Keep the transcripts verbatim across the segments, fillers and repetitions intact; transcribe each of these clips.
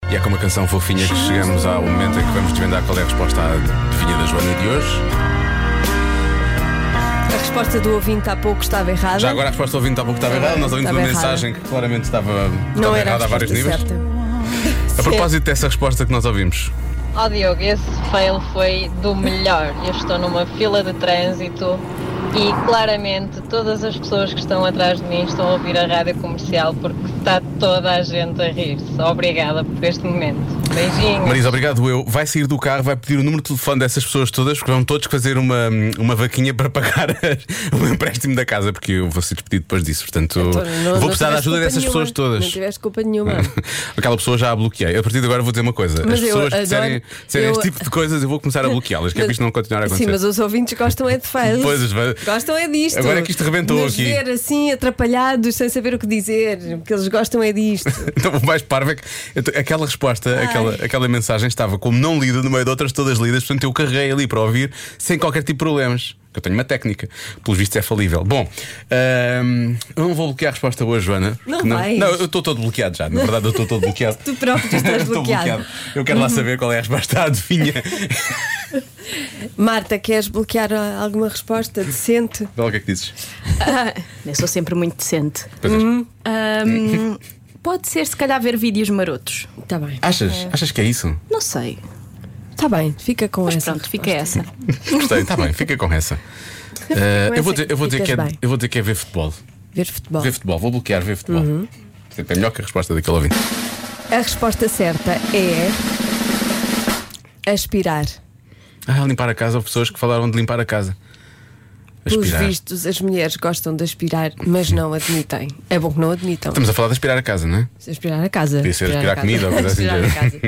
E é com uma canção fofinha que chegamos ao momento em que vamos desvendar qual é a resposta à adivinha da Joana de hoje. A resposta do ouvinte há pouco estava errada. Já agora a resposta do ouvinte há pouco estava errada. Nós ouvimos uma Estava mensagem que claramente estava, Não estava era errada a vários níveis. certa. A propósito dessa resposta que nós ouvimos. Ó oh, Diogo, esse fail foi do melhor. Eu estou numa fila de trânsito e claramente todas as pessoas que estão atrás de mim estão a ouvir a rádio comercial porque está toda a gente a rir-se. Obrigada por este momento. Beijinhos. Marisa, obrigado eu. Vai sair do carro, vai pedir o número de telefone dessas pessoas todas, porque vão todos fazer uma, uma vaquinha para pagar o empréstimo da casa, porque eu vou ser despedido depois disso. Portanto, Então, não, vou não precisar da ajuda culpa dessas nenhuma. pessoas todas. Não tiveste culpa nenhuma. Aquela pessoa já a bloqueei. A partir de agora vou dizer uma coisa: Mas as eu pessoas que adoro- disserem, disserem eu- este tipo de coisas, eu vou começar a bloqueá-las, que é para isto não continuar a acontecer. Sim, mas os ouvintes gostam é de fails. Pois, vai- Gostam é disto. Agora é que isto rebentou Nos aqui. ver assim, atrapalhados, sem saber o que dizer. Porque eles gostam é disto. Então, o mais parvo é que eu tô- aquela resposta, aquela, aquela mensagem estava como não lida no meio de outras todas lidas, portanto eu carreguei ali para ouvir sem qualquer tipo de problemas. Eu tenho uma técnica, pelos vistos é falível. Bom, ahm, eu não vou bloquear a resposta hoje, Joana. Não Que vais. Não, eu estou todo bloqueado já. Na verdade, eu estou todo bloqueado. Tu próprio estás Estou bloqueado. Eu quero lá saber qual é a resposta à adivinha. Marta, queres bloquear ah, alguma resposta decente? Vê lá o que é que dizes. Eu sou sempre muito decente. Pois és. Ahm, pode ser, se calhar, ver vídeos marotos. Está bem. Achas? Achas que é isso? Não sei. Está bem, fica com Mas essa. pronto, fica essa. Gostei, está bem, fica com essa. Ah, eu, vou essa dizer, eu, vou dizer que é, ficas bem. eu vou dizer que é ver futebol. Ver futebol. Ver futebol, vou bloquear ver futebol. Sempre é melhor que a resposta daquele ouvinte. A resposta certa é aspirar. Ah, limpar a casa, houve pessoas que falaram de limpar a casa. Pelos Aspirar. vistos, as mulheres gostam de aspirar, mas não admitem. É bom que não admitam. Estamos a falar de aspirar a casa, não é? Aspirar a casa. Podia ser aspirar a comida ou coisa assim. Aspirar a casa.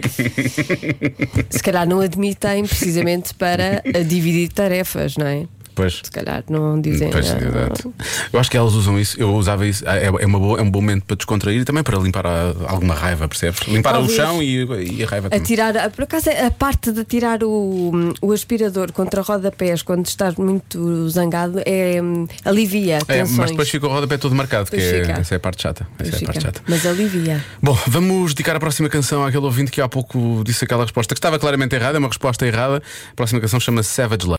Se calhar não admitem precisamente para a dividir tarefas, não é? Pois. Se calhar não dizem. Pois, ah, exato. Eu acho que elas usam isso, eu usava isso. É, é, uma boa, é um bom momento para descontrair e também para limpar a- alguma raiva, percebes? Limpar Talvez. o chão e, e a raiva A também. tirar, a- por acaso, a parte de tirar o, o aspirador contra rodapés quando estás muito zangado é hum, alivia É, tensões. mas depois fica o rodapé todo marcado, que Depois é, fica. essa é a parte chata. Pois Essa é a fica. parte chata. Mas alivia. Bom, vamos dedicar a próxima canção àquele ouvinte que há pouco disse aquela resposta que estava claramente errada, é uma resposta errada. A próxima canção chama-se Savage Love.